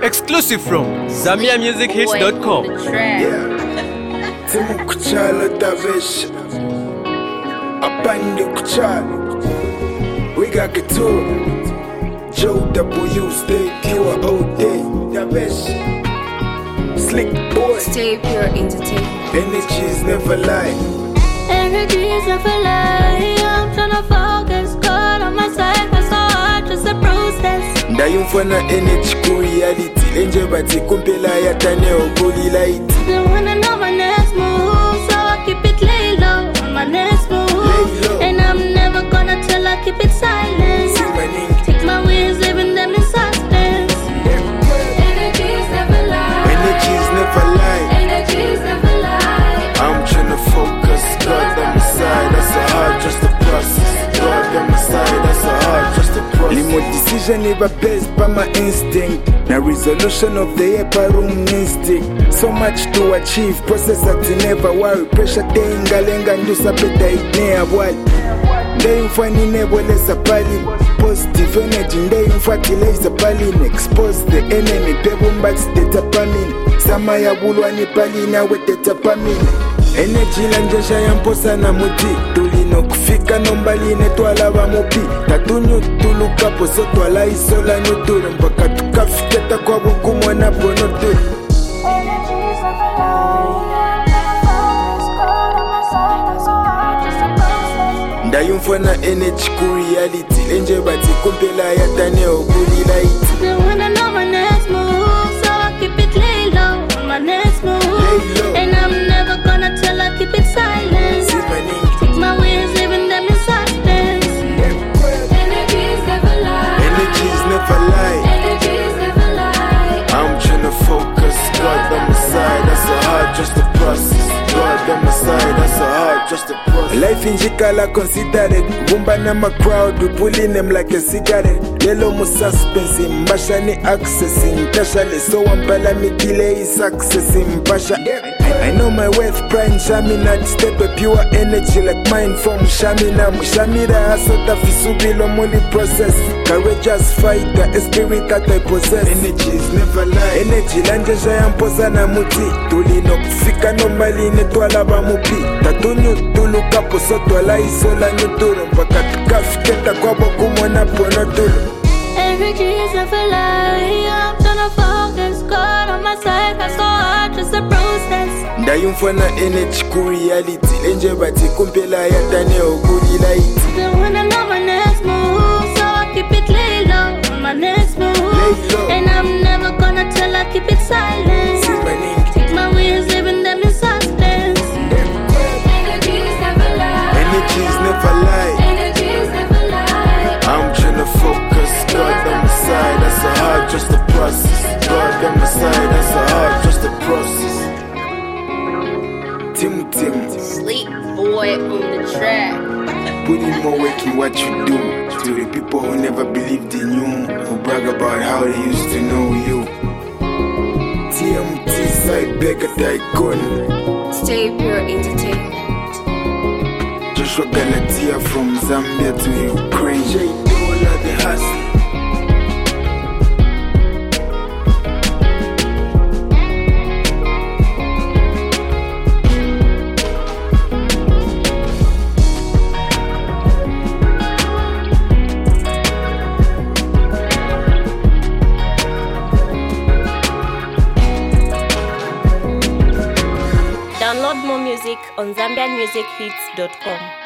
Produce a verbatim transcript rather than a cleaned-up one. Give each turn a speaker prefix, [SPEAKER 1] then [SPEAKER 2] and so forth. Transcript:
[SPEAKER 1] Exclusive from Zambia Music Hits dot com.
[SPEAKER 2] Timu kuchala davesh Apande kuchala We got Couture Joe W stay pure all day Davesh Slick boy
[SPEAKER 3] Stay pure entertainment.
[SPEAKER 2] Energies never lie
[SPEAKER 4] Energies never lie. I'm tryna focus, God on my side. That's so hard, just a process.
[SPEAKER 2] Ndayumfana energy ku reality Lenje bati kumpela ya tane okuli light
[SPEAKER 4] They wanna know my next move, so I keep it lay low on my next move.
[SPEAKER 2] Low.
[SPEAKER 4] And I'm never gonna tell, I keep it silent.
[SPEAKER 2] See my name
[SPEAKER 4] Take my wins, leaving them in suspense. Energies never lie.
[SPEAKER 2] Energies never lie
[SPEAKER 4] Energies never lie.
[SPEAKER 2] I'm tryna focus, God on my side, that's a hard just a process. God on my side, that's a hard just a process. Limo decision never based by my instinct. Now resolution of the year by room instinct. So much to achieve, process that never worry. Pressure tenga lenga ndusa peta ignea wali. Ndei mfani nebo lesa pali. Positive energy, ndei mfati lesa pali. Expose the enemy, pebo mbats data pamini. Sama ya bulwa ni pali na wete tapamini. Energy lanjesha ya mposa na muti Tulino kufika nombali netwala wa mopi Tatunyu tuluka poso twala isola nyuturu Mpaka tukafiketa kwa buku mwana bono turu
[SPEAKER 4] Energies never lie. I'm tryna focus, God on my side. That's so hard, just a process.
[SPEAKER 2] Ndayumfana energy ku reality Lenje bati kumpela ya tane okuli light
[SPEAKER 4] They wanna know my next move, so I keep it lay low on my next move.
[SPEAKER 2] Lay low.
[SPEAKER 4] And I'm never gonna tell, I keep it silent.
[SPEAKER 2] See my name
[SPEAKER 4] Take my wins, leaving them in suspense. Energies never lie.
[SPEAKER 2] Energies never lie
[SPEAKER 4] Energies never lie.
[SPEAKER 2] I'm tryna focus, God on my side, that's a hard just a process. God on my side, that's a hard just a process. Life in Jikala considered Bumba na my crowd, we pulling them like a cigarette. Lelo mu suspense, mbasha ni accessing Tashale, so wampala mi delay is accessing Mbasha I know my worth, prime Shamina. Step a pure energy like mine from Shamina. Mushamira asota fisubilo muli process. Courageous fighter, a spirit that I possess. Energies never lie. Energy lanjesha ya mposa na muti. Tulino kufika nombali netwala ba mupi. Tatunyu tuluka poso twala isola nyuturu. Mpaka tukafiketa kwa boku mwana pono tulu.
[SPEAKER 4] Energies never lie. I'm tryna focus, God on my side. That's so hard, just a process.
[SPEAKER 2] Ndayumfana energy ku reality Lenje bati kumpela ya tane okuli light
[SPEAKER 4] They wanna know my next move, so I keep it lay low on my next move.
[SPEAKER 2] Lay low.
[SPEAKER 4] And I'm never gonna tell, I keep it silent.
[SPEAKER 2] See my name
[SPEAKER 4] Take my wins, leaving them in suspense. Energies never lie.
[SPEAKER 2] Energies never lie
[SPEAKER 4] Energies never lie.
[SPEAKER 2] I'm tryna focus, God on my side, that's a hard just a process. God on my side, that's a hard just a process. Tim Tim,
[SPEAKER 3] Sleep boy on the track.
[SPEAKER 2] put in more work in what you do. To the people who never believed in you, who brag about how they used to know you. T M T side beggar tycoon.
[SPEAKER 3] Stay pure entertainment.
[SPEAKER 2] Joshua Galatia from Zambia to Ukraine. J Dollar the hustle.
[SPEAKER 5] Download more music on Zambian Music Hits dot com.